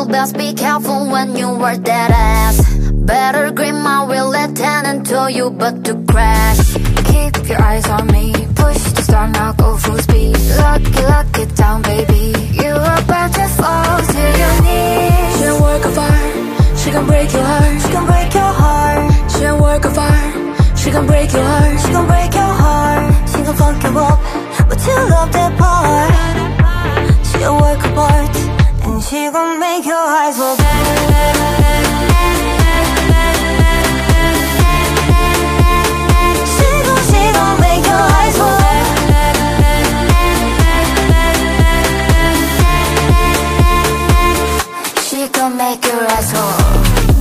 best be careful when you work that ass. Better grip my wheel, let and tell you but to crash. Keep your eyes on me, push the start, now go full speed. Lock it down, baby. You are about to fall to your knees. She a work of art, she gon' break your heart. She gon' break your heart. She a work of art, she gon' break your heart. She gon' break your heart. She gon' fuck you up, but you love that part. She a work of art, and she gon' make your eyes roll back. Make your eyes roll.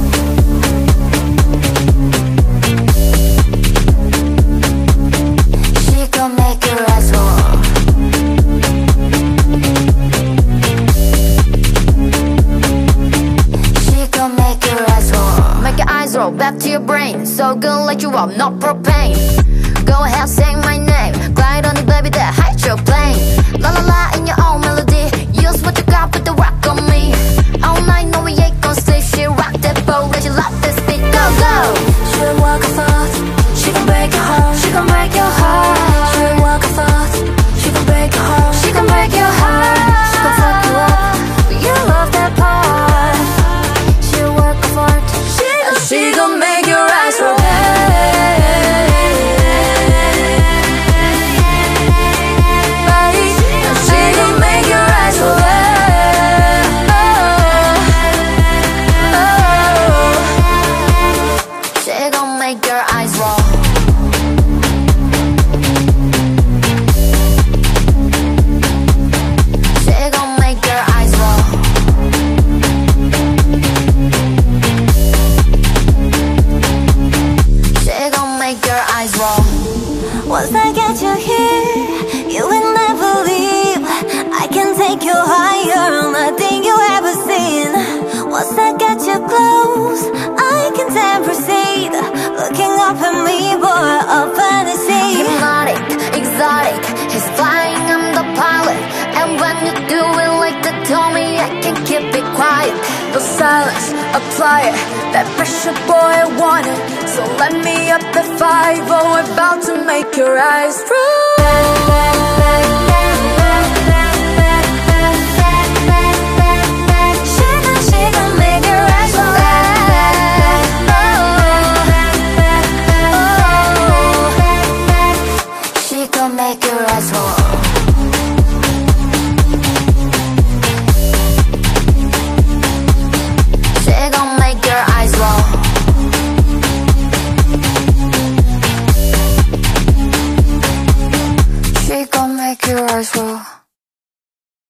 She gon' make your eyes roll. She gon' make your eyes roll. Make your eyes roll back to your brain. So good, light you up, not propane. Go ahead, say my name. Glide on it, baby, that hydroplane. La la la in your own melody. Use what you got, put the rock on me. All night, no, we ain't gon' sleep. She rock that boat, let you love this beat. Go, go! She walk a thought, she gon' break your heart. She gon' break your heart. She walk a thought, she gon' break your heart. She gon' break your heart. She gon' fuck you up, but you love that part. She work a thought, she gon' make your eyes roll. Make your eyes roll. She gon' make your eyes roll. She gon' make your eyes roll. Once I get you here, you will never leave. I can take you higher on nothing you ever seen. Once I get you close, I can then proceed. Looking up at me, boy, a fantasy. Hypnotic, exotic, he's flying, I'm the pilot. And when you do it like they told me, I can keep it quiet. The silence, apply it. That pressure, boy, I want it. So let me up the 5-0, about to make your eyes roll. Make your eyes roll.